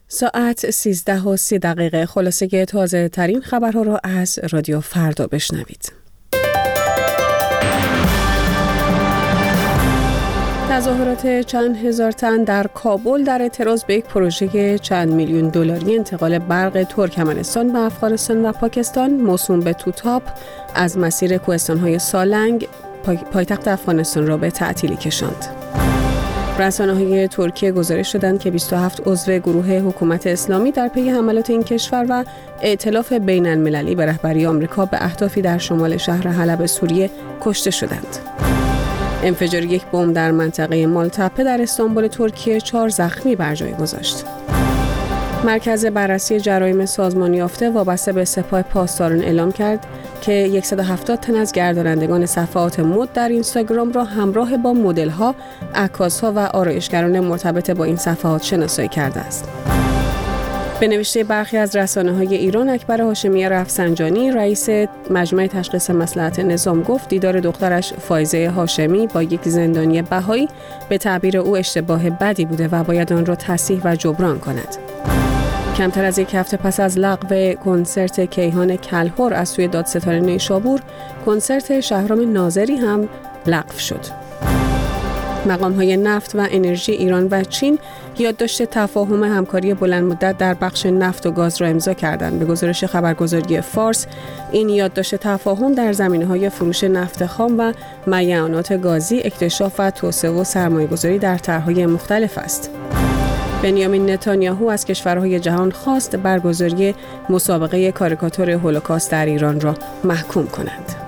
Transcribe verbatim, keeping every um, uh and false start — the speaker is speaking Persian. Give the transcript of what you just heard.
ساعت سیزده و سی دقیقه. خلاصه تازه ترین خبرها را از رادیو فردا بشنوید. تظاهرات چند هزار تن در کابل در اعتراض به یک پروژه چند میلیون دلاری انتقال برق ترکمنستان به افغانستان و پاکستان موسوم به توتاپ از مسیر کوهستان‌های سالنگ پایتخت افغانستان را به تعطیلی کشاند. رسانه‌های ترکیه گزارش دادند که بیست و هفت عضو گروه حکومت اسلامی در پی حملات این کشور و ائتلاف بین‌المللی به رهبری آمریکا به اهدافی در شمال شهر حلب سوریه کشته شدند. انفجار یک بمب در منطقه مالتپه در استانبول ترکیه چهار زخمی بر جای گذاشت. مرکز بررسی جرایم سازمان یافته وابسته به سپاه پاسداران اعلام کرد که صد و هفتاد تن از گردانندگان صفحات مد در اینستاگرام را همراه با مدل‌ها، عکاس‌ها و آرایشگران مرتبط با این صفحات شناسایی کرده است. به نوشته برخی از رسانه‌های ایران، اکبر هاشمی رفسنجانی رئیس مجمع تشخیص مصلحت نظام گفت دیدار دخترش فایزه هاشمی با یک زندانی بهایی به تعبیر او اشتباه بدی بوده و باید آن را تصحیح و جبران کند. کمتر از یک هفته پس از لغو کنسرت کیهان کلهر از سوی دادستان نیشابور، کنسرت شهرام ناظری هم لغو شد. مقام‌های نفت و انرژی ایران و چین یادداشت تفاهم همکاری بلند مدت در بخش نفت و گاز را امضا کردند. به گزارش خبرگزاری فارس، این یادداشت تفاهم در زمینه‌های فروش نفت خام و معدنیات گازی، اکتشاف و توسعه و سرمایه‌گذاری در طرح‌های مختلف است. بنیامین نتانیاهو از کشورهای جهان خواست برگزاری مسابقه کاریکاتور هولوکاست در ایران را محکوم کنند.